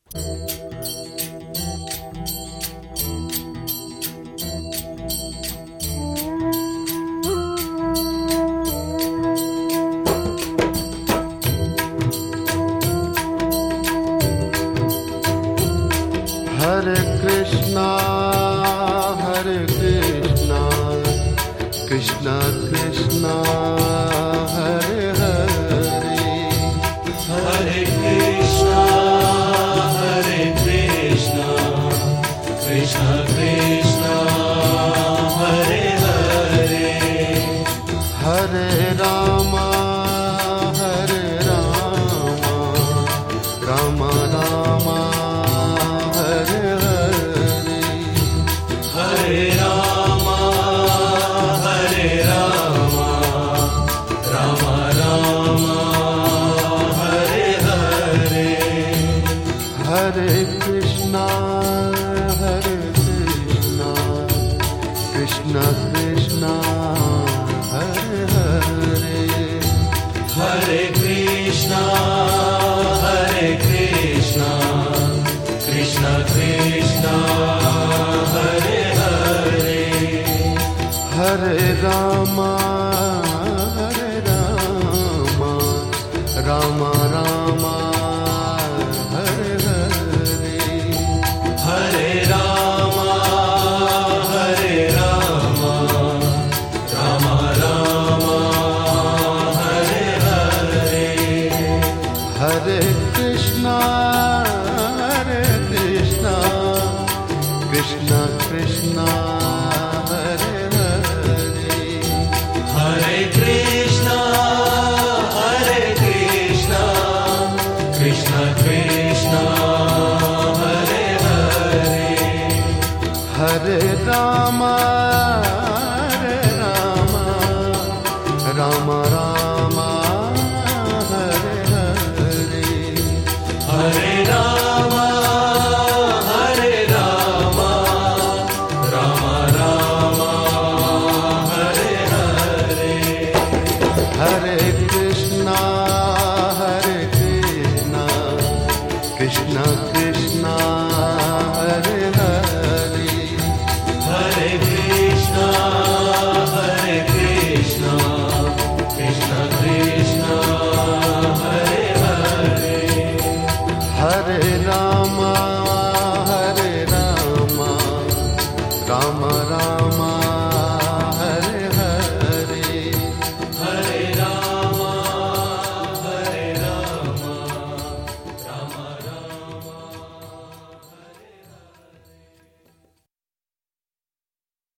Hare Krishna, Krishna Krishna, Hare Hare, Hare Krishna, Krishna Krishna, Hare Hare, Hare Rama, Rama Rama, Hare Hare, Hare Rama, Rama Rama, Hare Hare, Hare Krishna, Krishna Krishna, Hare Hare, Hare Krishna, Krishna Krishna, Hare Hare, Hare Rama, Rama Rama, Hare Hare, Hare Rama, Rama Rama, Hare Hare, Hare Krishna, Krishna Krishna, Hare Hare, Hare Krishna, Krishna Krishna, Hare Hare, Hare Rama, Rama Rama, Hare Hare, Hare Rama, Rama Rama, Hare Hare, Hare Krishna, Krishna Krishna, Hare Hare, Hare Krishna, Krishna Krishna, Hare Hare, Hare Rama,